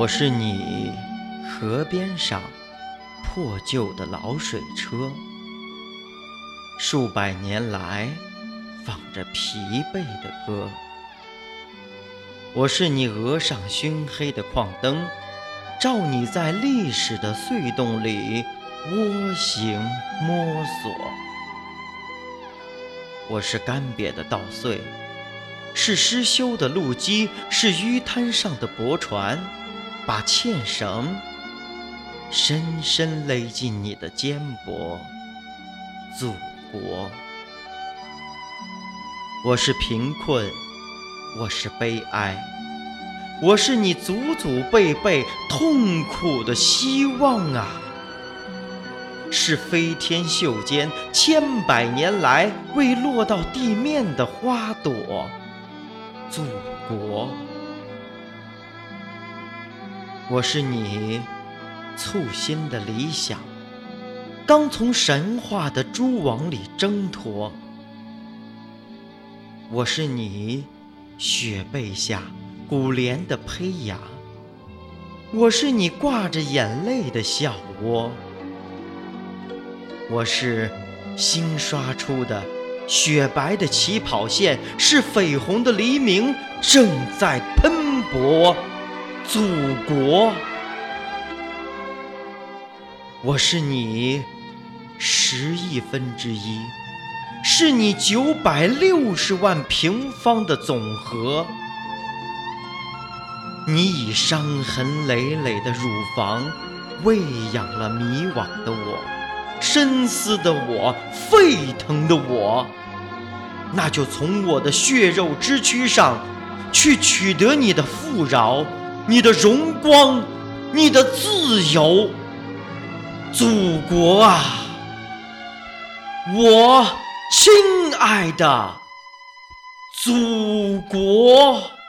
我是你河边上破旧的老水车，数百年来放着疲惫的歌。我是你额上熏黑的矿灯，照你在历史的隧洞里蜗行摸索。我是干瘪的稻穗，是失修的路基，是淤滩上的驳船，把纤绳深深勒进你的肩膊，祖国。我是贫困，我是悲哀，我是你祖祖辈辈痛苦的希望啊！是飞天袖间千百年来未落到地面的花朵，祖国。我是你簇新的理想，刚从神话的蛛网里挣脱。我是你雪背下古莲的胚芽，我是你挂着眼泪的笑窝。我是新刷出的雪白的起跑线，是绯红的黎明正在喷薄，祖国。我是你10亿分之一，是你960万平方的总和。你以伤痕累累的乳房喂养了迷惘的我，深思的我，沸腾的我。那就从我的血肉之躯上去取得你的富饶，你的荣光，你的自由。祖国啊，我亲爱的祖国。